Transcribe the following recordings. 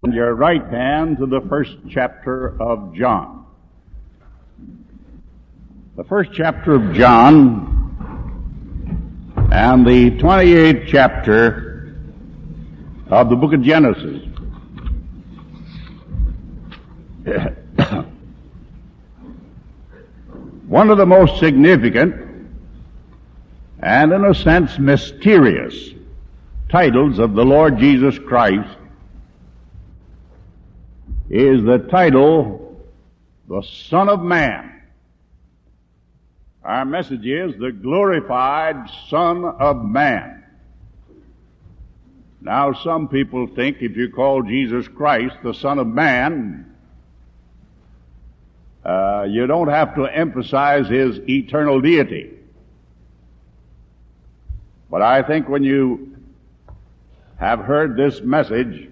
Your right hand to the first chapter of John. The first chapter of John and the 28th chapter of the book of Genesis. One of the most significant and, in a sense, mysterious titles of the Lord Jesus Christ is the title, the Son of Man. Our message is the glorified Son of Man. Now, some people think if you call Jesus Christ the Son of Man, you don't have to emphasize His eternal deity. But I think when you have heard this message,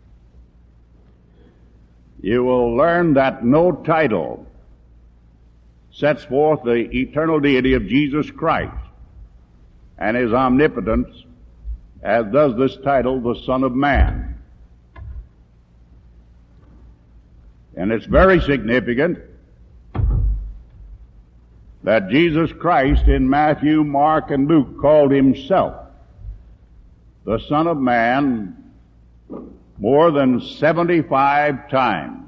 you will learn that no title sets forth the eternal deity of Jesus Christ and His omnipotence as does this title, the Son of Man. And it's very significant that Jesus Christ in Matthew, Mark, and Luke called Himself the Son of Man more than 75 times.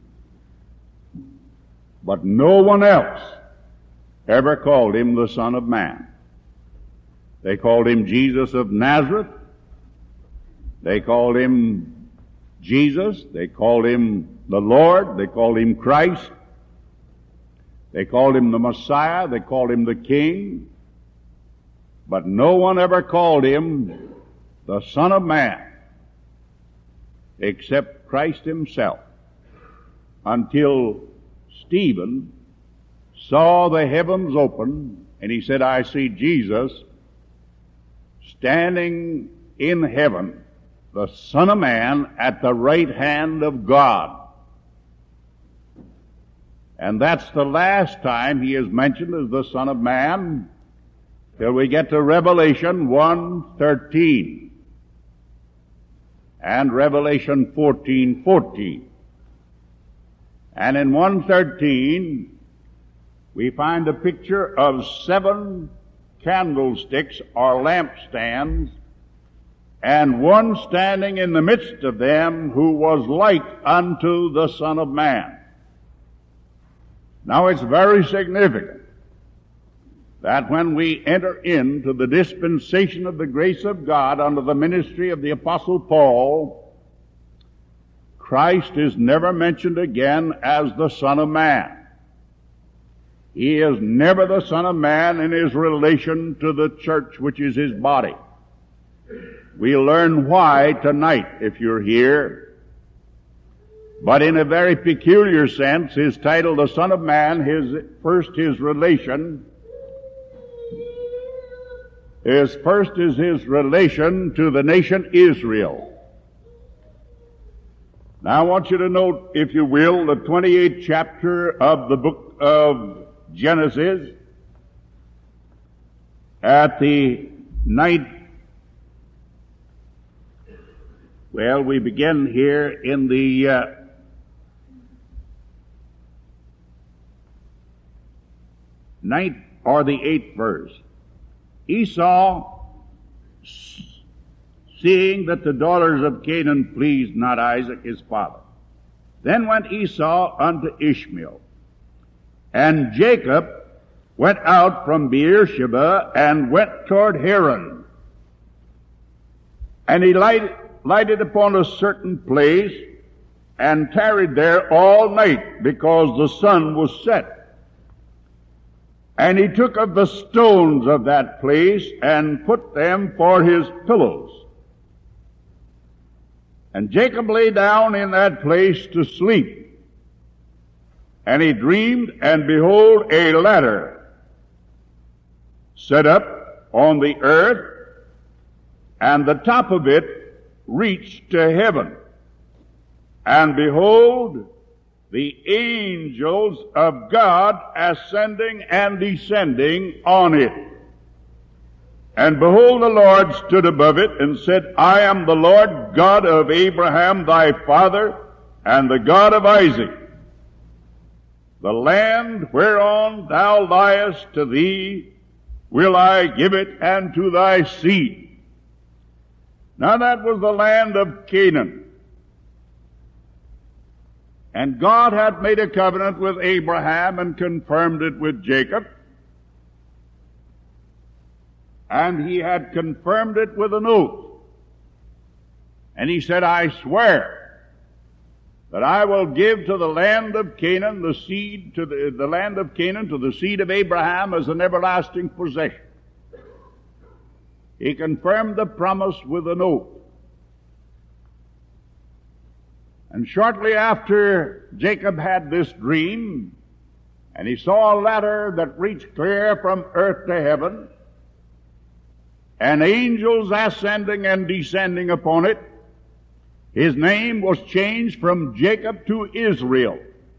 But no one else ever called Him the Son of Man. They called Him Jesus of Nazareth. They called Him Jesus. They called Him the Lord. They called Him Christ. They called Him the Messiah. They called Him the King. But no one ever called Him the Son of Man except Christ Himself, until Stephen saw the heavens open, and he said, I see Jesus standing in heaven, the Son of Man, at the right hand of God. And that's the last time He is mentioned as the Son of Man, till we get to Revelation 1:13. And Revelation 14:14. And in 1:13, we find a picture of 7 candlesticks or lampstands, and one standing in the midst of them who was like unto the Son of Man. Now it's very significant that when we enter into the dispensation of the grace of God under the ministry of the Apostle Paul, Christ is never mentioned again as the Son of Man. He is never the Son of Man in His relation to the church, which is His body. We'll learn why tonight if you're here. But in a very peculiar sense, His title, the Son of Man, His relation is His relation to the nation Israel. Now I want you to note, if you will, the 28th chapter of the book of Genesis at the we begin here in the ninth or the 8th verse. Esau, seeing that the daughters of Canaan pleased not Isaac his father, then went Esau unto Ishmael. And Jacob went out from Beersheba and went toward Haran. And he lighted upon a certain place and tarried there all night, because the sun was set. And he took of the stones of that place and put them for his pillows. And Jacob lay down in that place to sleep. And he dreamed, and behold, a ladder set up on the earth, and the top of it reached to heaven. And behold, the angels of God ascending and descending on it. And behold, the Lord stood above it and said, I am the Lord God of Abraham thy father, and the God of Isaac. The land whereon thou liest, to thee will I give it, and to thy seed. Now that was the land of Canaan. And God had made a covenant with Abraham and confirmed it with Jacob. And he had confirmed it with an oath. And he said, I swear that I will give to the land of Canaan the seed, to the land of Canaan, to the seed of Abraham as an everlasting possession. He confirmed the promise with an oath. And shortly after Jacob had this dream, and he saw a ladder that reached clear from earth to heaven, and angels ascending and descending upon it, his name was changed from Jacob to Israel.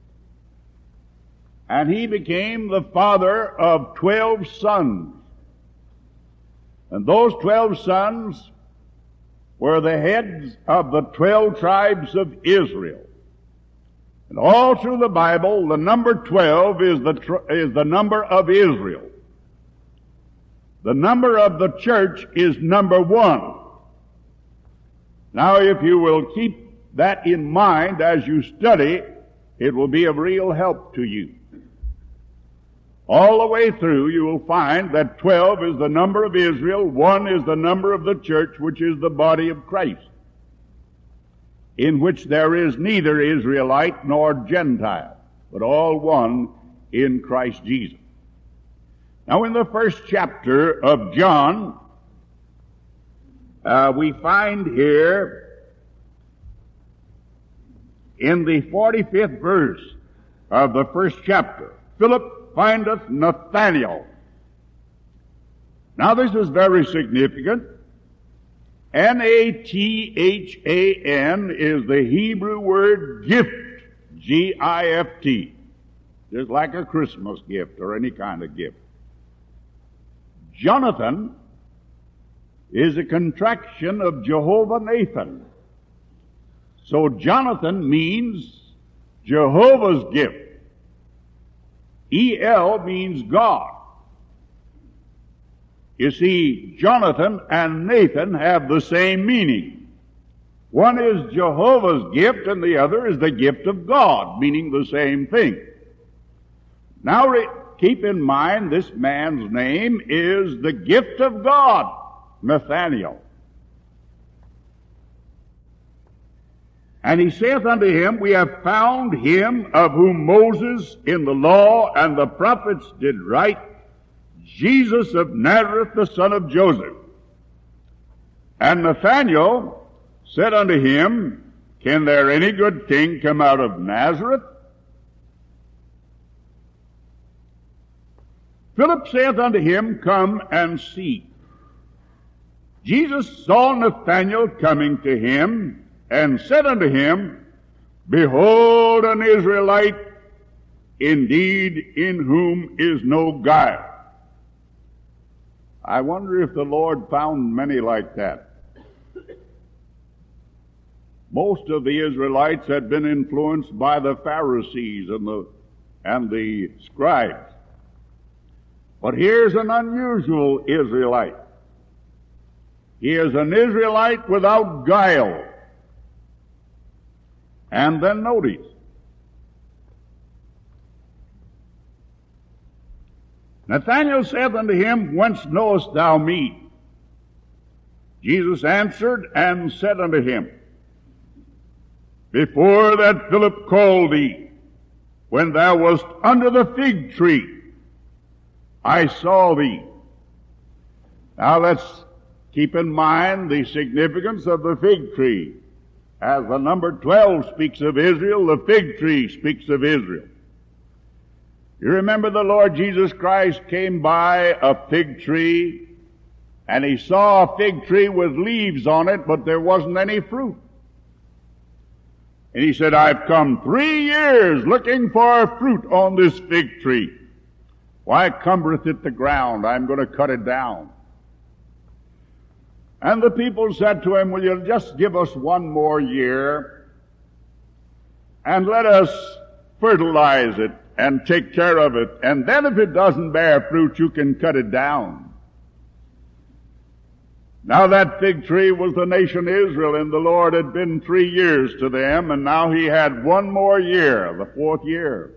And he became the father of 12 sons. And those 12 sons were the heads of the 12 tribes of Israel. And all through the Bible, the number 12 is the number of Israel. The number of the church is number 1. Now, if you will keep that in mind as you study, it will be of real help to you. All the way through, you will find that 12 is the number of Israel, 1 is the number of the church, which is the body of Christ, in which there is neither Israelite nor Gentile, but all one in Christ Jesus. Now, in the first chapter of John, we find here in the 45th verse of the first chapter, Philip findeth Nathanael. Now this is very significant. Nathan is the Hebrew word gift, G-I-F-T, just like a Christmas gift or any kind of gift. Jonathan is a contraction of Jehovah Nathan. So Jonathan means Jehovah's gift. E-L means God. You see, Jonathan and Nathan have the same meaning. One is Jehovah's gift and the other is the gift of God, meaning the same thing. Now keep in mind this man's name is the gift of God, Nathanael. And he saith unto him, we have found him of whom Moses in the law and the prophets did write, Jesus of Nazareth, the son of Joseph. And Nathanael said unto him, can there any good thing come out of Nazareth? Philip saith unto him, come and see. Jesus saw Nathanael coming to him, and said unto him, behold an Israelite, indeed in whom is no guile. I wonder if the Lord found many like that. Most of the Israelites had been influenced by the Pharisees and the scribes. But here's an unusual Israelite. He is an Israelite without guile. And then notice, Nathanael saith unto him, whence knowest thou me? Jesus answered and said unto him, before that Philip called thee, when thou wast under the fig tree, I saw thee. Now let's keep in mind the significance of the fig tree. As the number 12 speaks of Israel, the fig tree speaks of Israel. You remember the Lord Jesus Christ came by a fig tree, and he saw a fig tree with leaves on it, but there wasn't any fruit. And he said, I've come 3 years looking for fruit on this fig tree. Why cumbereth it the ground? I'm going to cut it down. And the people said to him, will you just give us one more year and let us fertilize it and take care of it, and then if it doesn't bear fruit, you can cut it down. Now that fig tree was the nation Israel, and the Lord had been 3 years to them, and now he had one more year, the 4th year.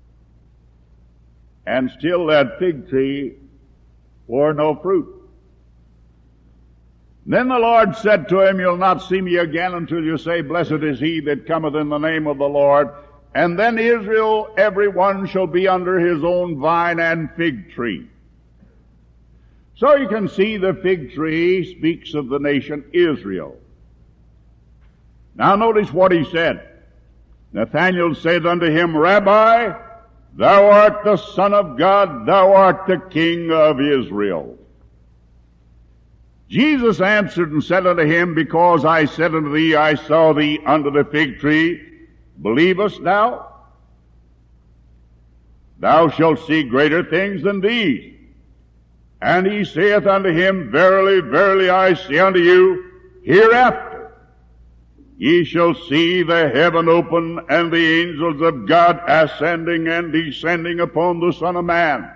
And still that fig tree bore no fruit. Then the Lord said to him, you'll not see me again until you say, blessed is he that cometh in the name of the Lord. And then Israel, every one shall be under his own vine and fig tree. So you can see the fig tree speaks of the nation Israel. Now notice what he said. Nathanael said unto him, Rabbi, thou art the Son of God, thou art the King of Israel. Jesus answered and said unto him, because I said unto thee, I saw thee under the fig tree, believest thou? Thou shalt see greater things than these. And he saith unto him, Verily, verily, I say unto you, hereafter ye shall see the heaven open, and the angels of God ascending and descending upon the Son of Man.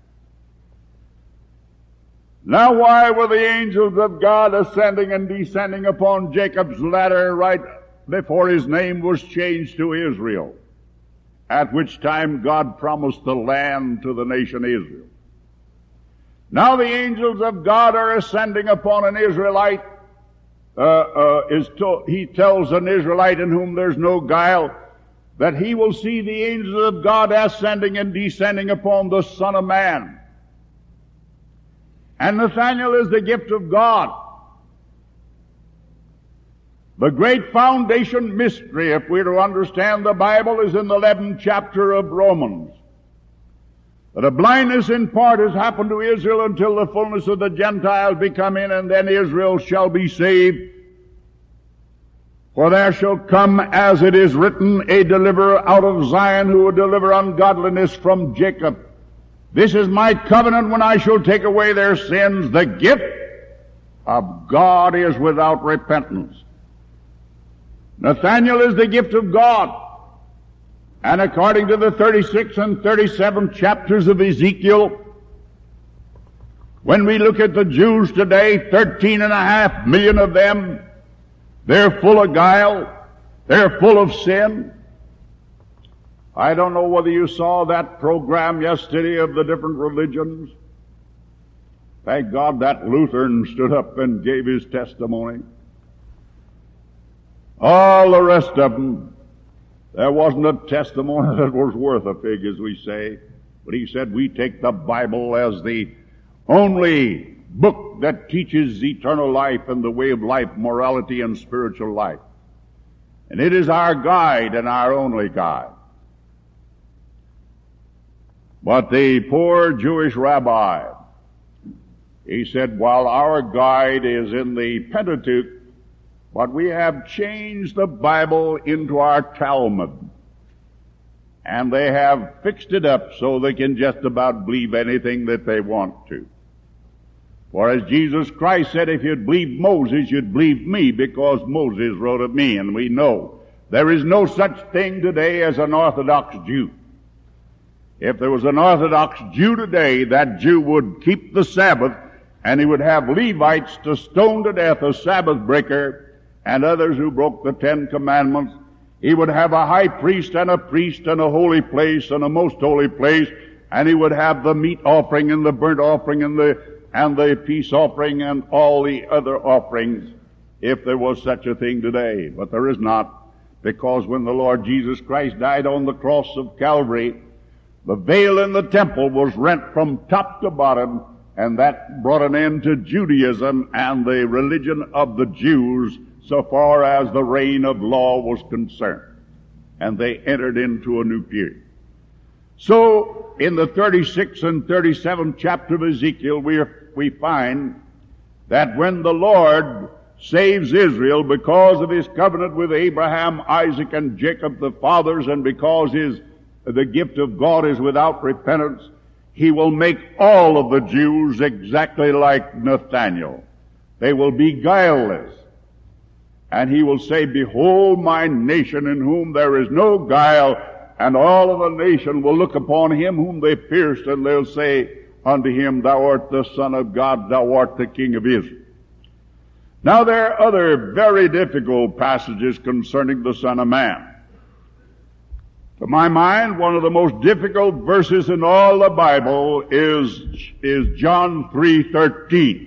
Now why were the angels of God ascending and descending upon Jacob's ladder right before his name was changed to Israel, at which time God promised the land to the nation Israel? Now the angels of God are ascending upon an Israelite. He tells an Israelite in whom there's no guile that he will see the angels of God ascending and descending upon the Son of Man. And Nathanael is the gift of God. The great foundation mystery, if we're to understand the Bible, is in the 11th chapter of Romans. That a blindness in part has happened to Israel until the fullness of the Gentiles be come in, and then Israel shall be saved. For there shall come, as it is written, a deliverer out of Zion, who will deliver ungodliness from Jacob. This is my covenant when I shall take away their sins. The gift of God is without repentance. Nathanael is the gift of God. And according to the 36th and 37th chapters of Ezekiel, when we look at the Jews today, 13.5 million of them, they're full of guile, they're full of sin. I don't know whether you saw that program yesterday of the different religions. Thank God that Lutheran stood up and gave his testimony. All the rest of them, there wasn't a testimony that was worth a fig, as we say. But he said, we take the Bible as the only book that teaches eternal life and the way of life, morality, and spiritual life. And it is our guide and our only guide. But the poor Jewish rabbi, he said, while our guide is in the Pentateuch, but we have changed the Bible into our Talmud. And they have fixed it up so they can just about believe anything that they want to. For as Jesus Christ said, if you'd believe Moses, you'd believe me, because Moses wrote of me. And we know there is no such thing today as an Orthodox Jew. If there was an Orthodox Jew today, that Jew would keep the Sabbath, and he would have Levites to stone to death a Sabbath breaker and others who broke the 10 Commandments. He would have a high priest and a holy place and a most holy place, and he would have the meat offering and the burnt offering and the peace offering and all the other offerings, if there was such a thing today. But there is not, because when the Lord Jesus Christ died on the cross of Calvary, the veil in the temple was rent from top to bottom, and that brought an end to Judaism and the religion of the Jews so far as the reign of law was concerned. And they entered into a new period. So, in the 36th and 37th chapter of Ezekiel, we find that when the Lord saves Israel because of his covenant with Abraham, Isaac, and Jacob, the fathers, and because the gift of God is without repentance, he will make all of the Jews exactly like Nathanael. They will be guileless. And he will say, behold my nation in whom there is no guile, and all of the nation will look upon him whom they pierced, and they'll say unto him, thou art the Son of God, thou art the King of Israel. Now there are other very difficult passages concerning the Son of Man. To my mind, one of the most difficult verses in all the Bible is John 3:13.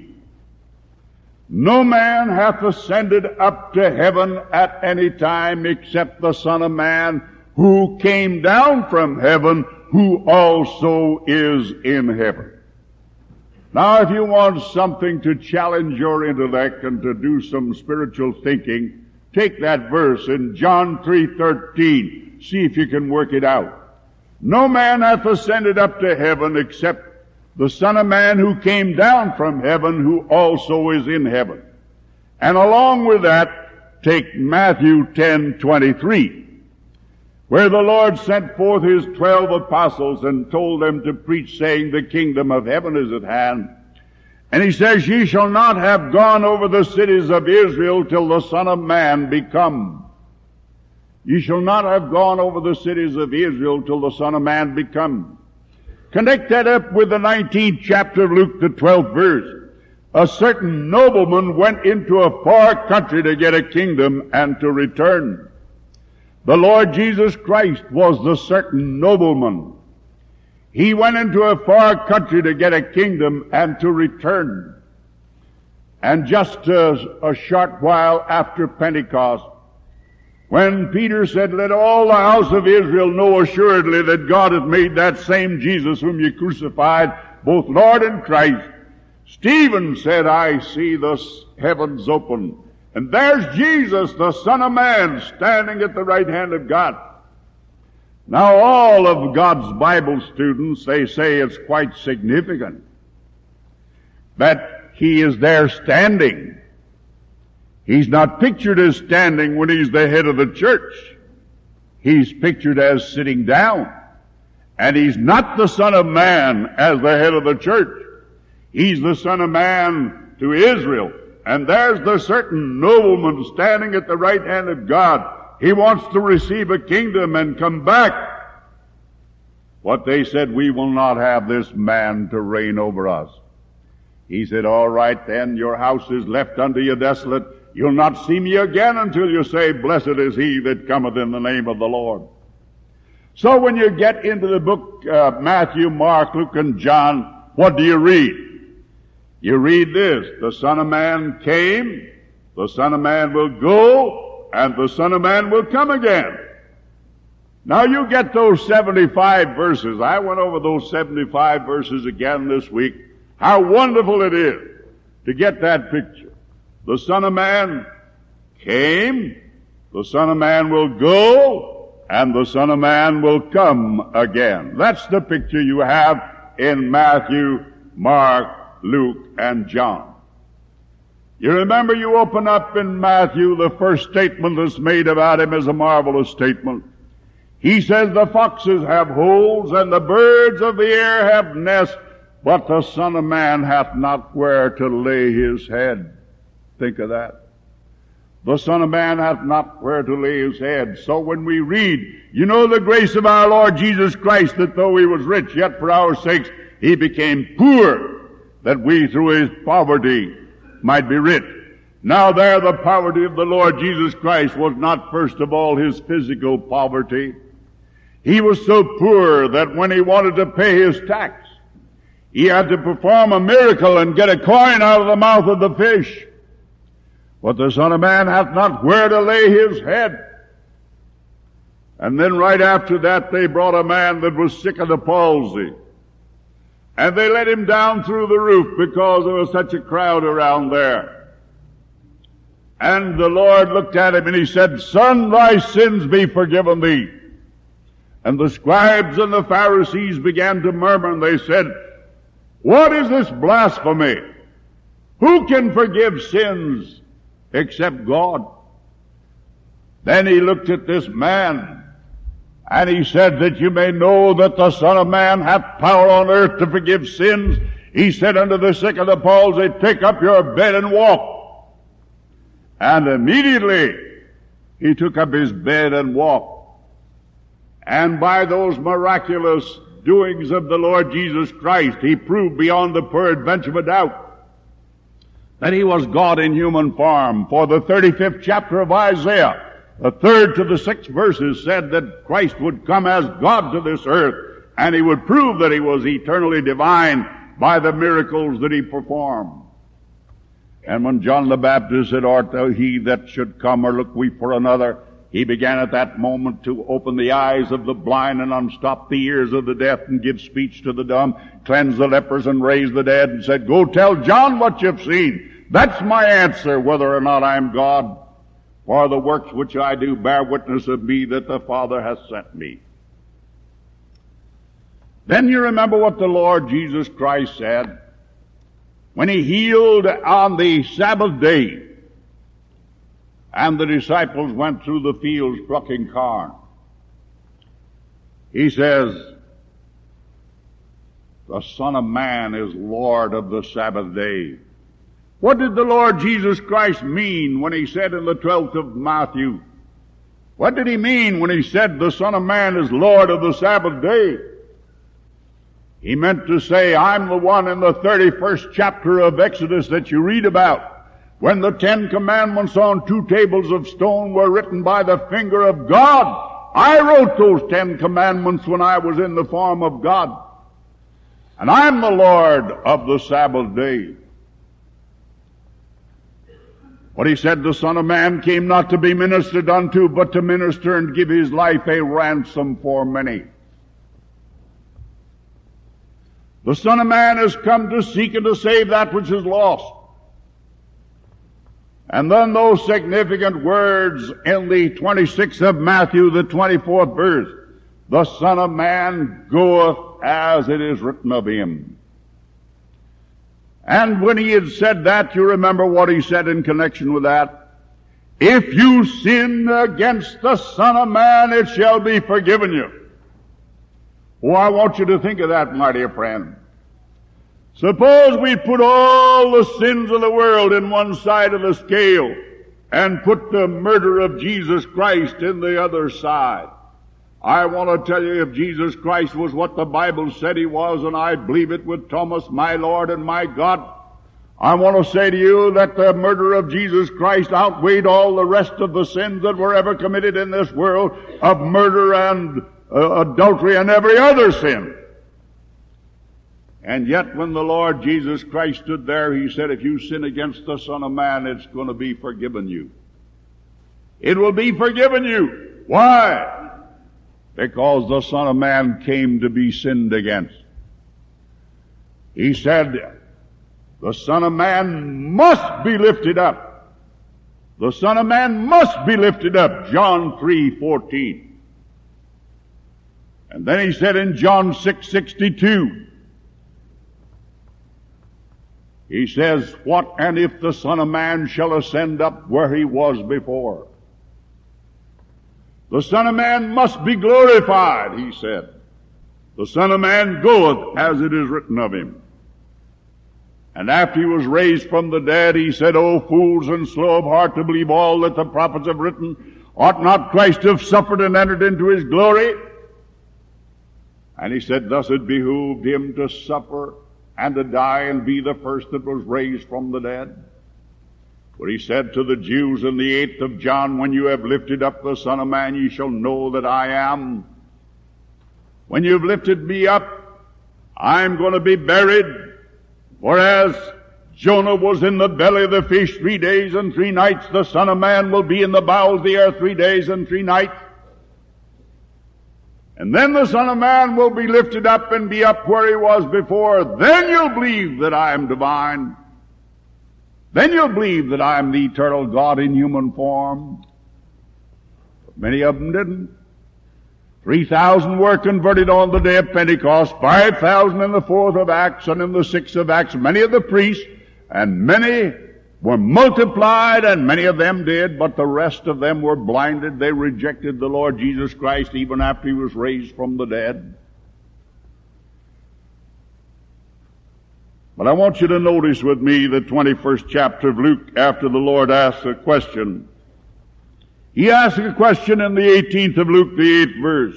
No man hath ascended up to heaven at any time except the Son of Man, who came down from heaven, who also is in heaven. Now, if you want something to challenge your intellect and to do some spiritual thinking, take that verse in John 3:13. See if you can work it out. No man hath ascended up to heaven except the Son of Man who came down from heaven, who also is in heaven. And along with that, take Matthew 10:23, where the Lord sent forth his 12 apostles and told them to preach, saying, the kingdom of heaven is at hand. And he says, ye shall not have gone over the cities of Israel till the Son of Man be come. Ye shall not have gone over the cities of Israel till the Son of Man be come. Connect that up with the 19th chapter of Luke, the 12th verse. A certain nobleman went into a far country to get a kingdom and to return. The Lord Jesus Christ was the certain nobleman. He went into a far country to get a kingdom and to return. And just a short while after Pentecost, when Peter said, let all the house of Israel know assuredly that God hath made that same Jesus whom you crucified, both Lord and Christ, Stephen said, I see the heavens open, and there's Jesus, the Son of Man, standing at the right hand of God. Now all of God's Bible students, they say it's quite significant that he is there standing. He's not pictured as standing when he's the head of the church. He's pictured as sitting down. And he's not the Son of Man as the head of the church. He's the Son of Man to Israel. And there's the certain nobleman standing at the right hand of God. He wants to receive a kingdom and come back. What they said, we will not have this man to reign over us. He said, all right then, your house is left unto you desolate. You'll not see me again until you say, blessed is he that cometh in the name of the Lord. So when you get into the book Matthew, Mark, Luke, and John, what do you read? You read this, the Son of Man came, the Son of Man will go, and the Son of Man will come again. Now you get those 75 verses. I went over those 75 verses again this week. How wonderful it is to get that picture. The Son of Man came, the Son of Man will go, and the Son of Man will come again. That's the picture you have in Matthew, Mark, Luke, and John. You remember, you open up in Matthew, the first statement that's made about him is a marvelous statement. He says, the foxes have holes and the birds of the air have nests, but the Son of Man hath not where to lay his head. Think of that. The Son of Man hath not where to lay his head. So when we read, you know the grace of our Lord Jesus Christ, that though he was rich, yet for our sakes he became poor, that we through his poverty might be rich. Now there the poverty of the Lord Jesus Christ was not first of all his physical poverty. He was so poor that when he wanted to pay his tax, he had to perform a miracle and get a coin out of the mouth of the fish. But the Son of Man hath not where to lay his head. And then right after that they brought a man that was sick of the palsy. And they let him down through the roof because there was such a crowd around there. And the Lord looked at him and he said, Son, thy sins be forgiven thee. And the scribes and the Pharisees began to murmur, and they said, what is this blasphemy? Who can forgive sins except God? Then he looked at this man, and he said, that you may know that the Son of Man hath power on earth to forgive sins. He said unto the sick of the palsy, take up your bed and walk. And immediately he took up his bed and walked. And by those miraculous doings of the Lord Jesus Christ, he proved beyond the peradventure of a doubt that he was God in human form. For the 35th chapter of Isaiah, the 3rd to the 6th verses, said that Christ would come as God to this earth, and he would prove that he was eternally divine by the miracles that he performed. And when John the Baptist said, art thou he that should come, or look we for another? He began at that moment to open the eyes of the blind and unstop the ears of the deaf and give speech to the dumb, cleanse the lepers and raise the dead, and said, go tell John what you've seen. That's my answer, whether or not I'm God. For the works which I do bear witness of me that the Father has sent me. Then you remember what the Lord Jesus Christ said when he healed on the Sabbath day, and the disciples went through the fields plucking corn. He says, the Son of Man is Lord of the Sabbath day. What did the Lord Jesus Christ mean when he said in the 12th of Matthew? What did he mean when he said the Son of Man is Lord of the Sabbath day? He meant to say, I'm the one in the 31st chapter of Exodus that you read about, when the 10 commandments on 2 tables of stone were written by the finger of God. I wrote those 10 commandments when I was in the form of God. And I'm the Lord of the Sabbath day. But he said, the Son of Man came not to be ministered unto, but to minister and give his life a ransom for many. The Son of Man has come to seek and to save that which is lost. And then those significant words in the 26th of Matthew, the 24th verse, the Son of Man goeth as it is written of him. And when he had said that, you remember what he said in connection with that. If you sin against the Son of Man, it shall be forgiven you. Oh, I want you to think of that, my dear friend. Suppose we put all the sins of the world in one side of the scale and put the murder of Jesus Christ in the other side. I want to tell you, if Jesus Christ was what the Bible said he was, and I believe it with Thomas, my Lord and my God, I want to say to you that the murder of Jesus Christ outweighed all the rest of the sins that were ever committed in this world of murder and adultery and every other sin. And yet when the Lord Jesus Christ stood there, he said, if you sin against the Son of Man, it's going to be forgiven you. It will be forgiven you. Why? Because the Son of Man came to be sinned against. He said, the Son of Man must be lifted up. The Son of Man must be lifted up. John 3:14. And then he said in John 6:62, he says, what and if the Son of Man shall ascend up where he was before? The Son of Man must be glorified, he said. The Son of Man goeth as it is written of him. And after he was raised from the dead, he said, O fools and slow of heart to believe all that the prophets have written, ought not Christ to have suffered and entered into his glory? And he said, thus it behooved him to suffer and to die and be the first that was raised from the dead. But he said to the Jews in the 8th of John, when you have lifted up the Son of Man, ye shall know that I am. When you've lifted me up, I'm going to be buried. Whereas Jonah was in the belly of the fish 3 days and 3 nights, the Son of Man will be in the bowels of the earth 3 days and 3 nights. And then the Son of Man will be lifted up and be up where he was before. Then you'll believe that I am divine. Then you'll believe that I am the eternal God in human form. But many of them didn't. 3,000 were converted on the day of Pentecost, 5,000 in the 4th of Acts and in the 6th of Acts. Many of the priests, and many were multiplied, and many of them did, but the rest of them were blinded. They rejected the Lord Jesus Christ even after he was raised from the dead. But I want you to notice with me the 21st chapter of Luke after the Lord asks a question. He asks a question in the 18th of Luke, the 8th verse.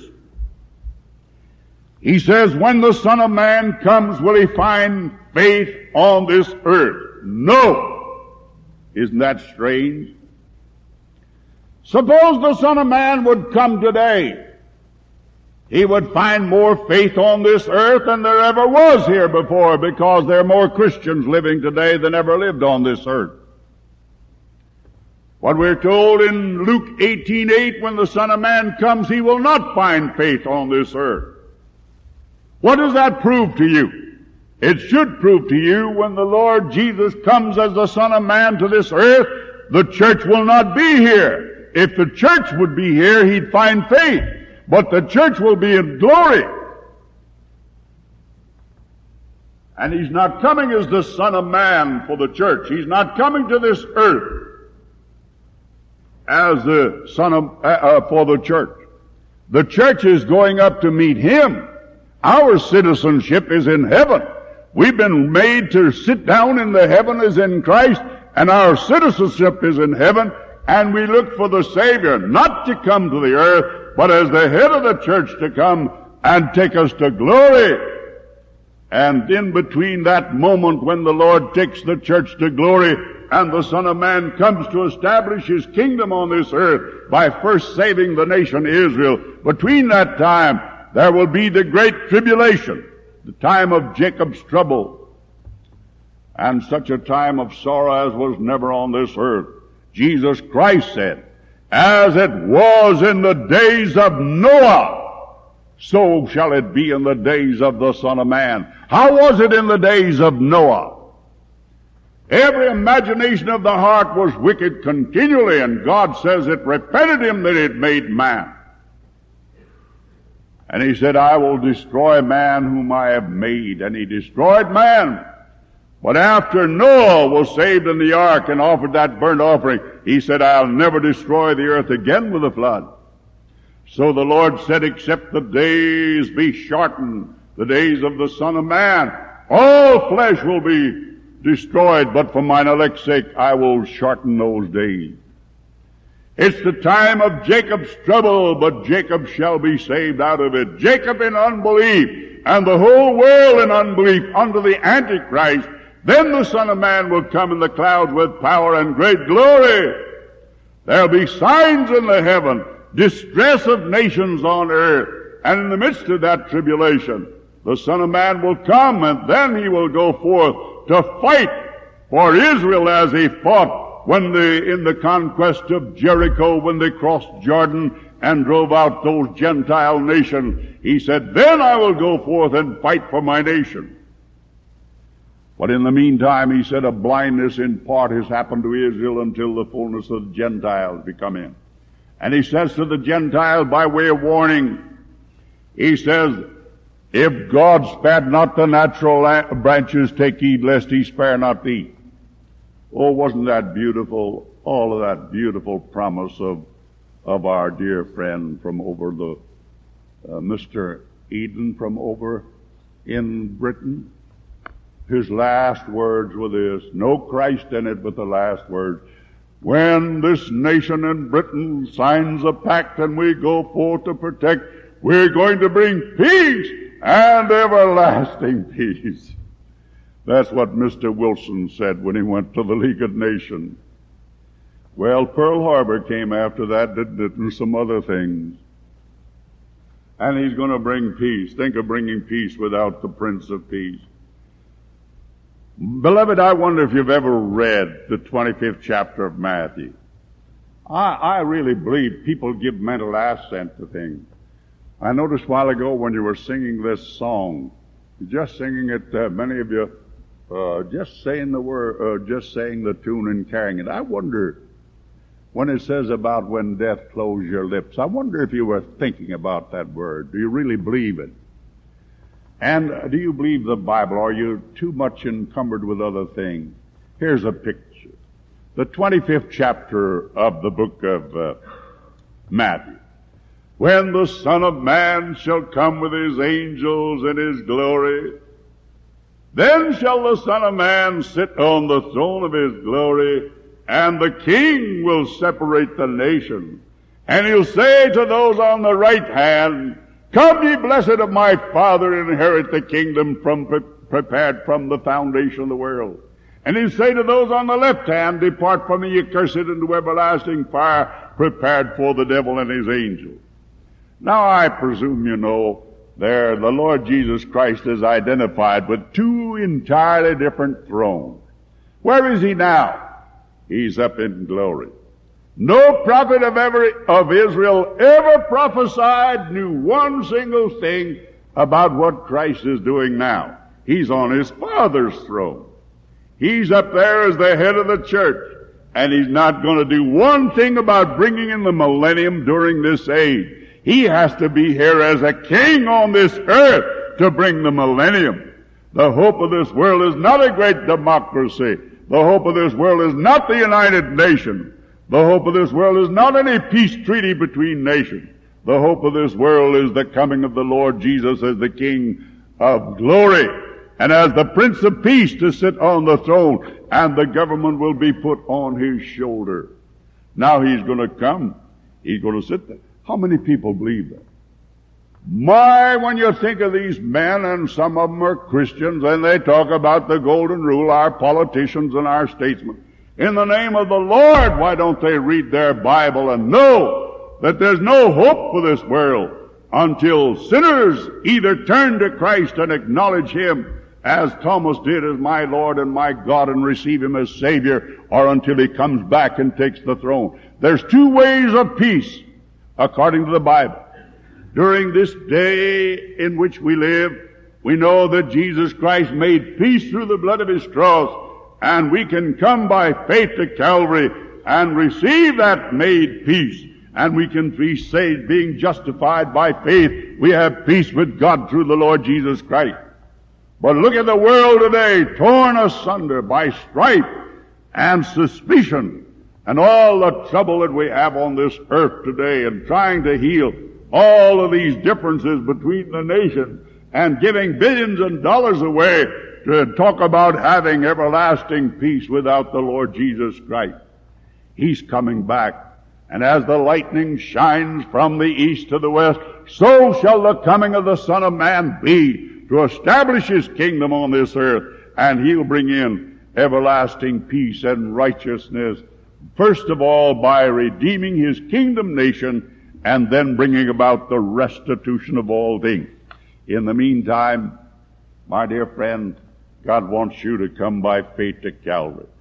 He says, when the Son of Man comes, will he find faith on this earth? No. Isn't that strange? Suppose the Son of Man would come today. He would find more faith on this earth than there ever was here before, because there are more Christians living today than ever lived on this earth. What we're told in Luke 18:8, when the Son of Man comes, he will not find faith on this earth. What does that prove to you? It should prove to you when the Lord Jesus comes as the Son of Man to this earth, the church will not be here. If the church would be here, he'd find faith. But the church will be in glory. And he's not coming as the Son of Man for the church. He's not coming to this earth as the Son of, for the church. The church is going up to meet him. Our citizenship is in heaven. We've been made to sit down in the heaven as in Christ, and our citizenship is in heaven, and we look for the Savior not to come to the earth, but as the head of the church to come and take us to glory. And in between that moment when the Lord takes the church to glory and the Son of Man comes to establish his kingdom on this earth by first saving the nation Israel, between that time there will be the great tribulation, the time of Jacob's trouble, and such a time of sorrow as was never on this earth. Jesus Christ said, as it was in the days of Noah, so shall it be in the days of the Son of Man. How was it in the days of Noah? Every imagination of the heart was wicked continually, and God says it repented him that it made man. And he said, I will destroy man whom I have made. And he destroyed man. But after Noah was saved in the ark and offered that burnt offering, he said, I'll never destroy the earth again with a flood. So the Lord said, except the days be shortened, the days of the Son of Man, all flesh will be destroyed, but for mine elect's sake I will shorten those days. It's the time of Jacob's trouble, but Jacob shall be saved out of it. Jacob in unbelief, and the whole world in unbelief under the Antichrist. Then the Son of Man will come in the clouds with power and great glory. There'll be signs in the heaven, distress of nations on earth, and in the midst of that tribulation, the Son of Man will come, and then he will go forth to fight for Israel as he fought when in the conquest of Jericho, when they crossed Jordan and drove out those Gentile nations. He said, then I will go forth and fight for my nation. But in the meantime, he said, a blindness in part has happened to Israel until the fullness of the Gentiles be come in. And he says to the Gentiles by way of warning, he says, if God spared not the natural branches, take heed lest he spare not thee. Oh, wasn't that beautiful? All of that beautiful promise of our dear friend from over the, Mr. Eden from over in Britain. His last words were this, no Christ in it, but the last words. When this nation in Britain signs a pact and we go forth to protect, we're going to bring peace and everlasting peace. That's what Mr. Wilson said when he went to the League of Nations. Well, Pearl Harbor came after that, didn't it, and some other things. And he's going to bring peace. Think of bringing peace without the Prince of Peace. Beloved, I wonder if you've ever read the 25th chapter of Matthew. I really believe people give mental assent to things. I noticed a while ago when you were singing this song, just singing it, many of you, just saying the word, just saying the tune and carrying it. I wonder, when it says about when death closed your lips, I wonder if you were thinking about that word. Do you really believe it? And do you believe the Bible? Or are you too much encumbered with other things? Here's a picture. The 25th chapter of the book of Matthew. When the Son of Man shall come with his angels in his glory, Then shall the Son of Man sit on the throne of his glory, and the King will separate the nations. And he'll say to those on the right hand, Come, ye blessed of my Father, inherit the kingdom prepared from the foundation of the world. And he'll say to those on the left hand, Depart from me, ye cursed, into everlasting fire, prepared for the devil and his angels. Now I presume you know there the Lord Jesus Christ is identified with two entirely different thrones. Where is he now? He's up in glory. No prophet of Israel ever prophesied, knew one single thing about what Christ is doing now. He's on his Father's throne. He's up there as the head of the church, and he's not going to do one thing about bringing in the millennium during this age. He has to be here as a king on this earth to bring the millennium. The hope of this world is not a great democracy. The hope of this world is not the United Nations. The hope of this world is not any peace treaty between nations. The hope of this world is the coming of the Lord Jesus as the King of glory and as the Prince of Peace to sit on the throne, and the government will be put on his shoulder. Now he's going to come. He's going to sit there. How many people believe that? My, when you think of these men, and some of them are Christians, and they talk about the golden rule, our politicians and our statesmen. In the name of the Lord, why don't they read their Bible and know that there's no hope for this world until sinners either turn to Christ and acknowledge Him as Thomas did as my Lord and my God and receive Him as Savior, or until He comes back and takes the throne. There's two ways of peace according to the Bible. During this day in which we live, we know that Jesus Christ made peace through the blood of His cross, and we can come by faith to Calvary and receive that made peace, and we can be saved, being justified by faith. We have peace with God through the Lord Jesus Christ. But look at the world today, torn asunder by strife and suspicion, and all the trouble that we have on this earth today, and trying to heal all of these differences between the nations, and giving billions of dollars away to talk about having everlasting peace without the Lord Jesus Christ. He's coming back, and as the lightning shines from the east to the west, so shall the coming of the Son of Man be, to establish His kingdom on this earth, and He'll bring in everlasting peace and righteousness, first of all by redeeming His kingdom nation, and then bringing about the restitution of all things. In the meantime, my dear friend, God wants you to come by faith to Calvary.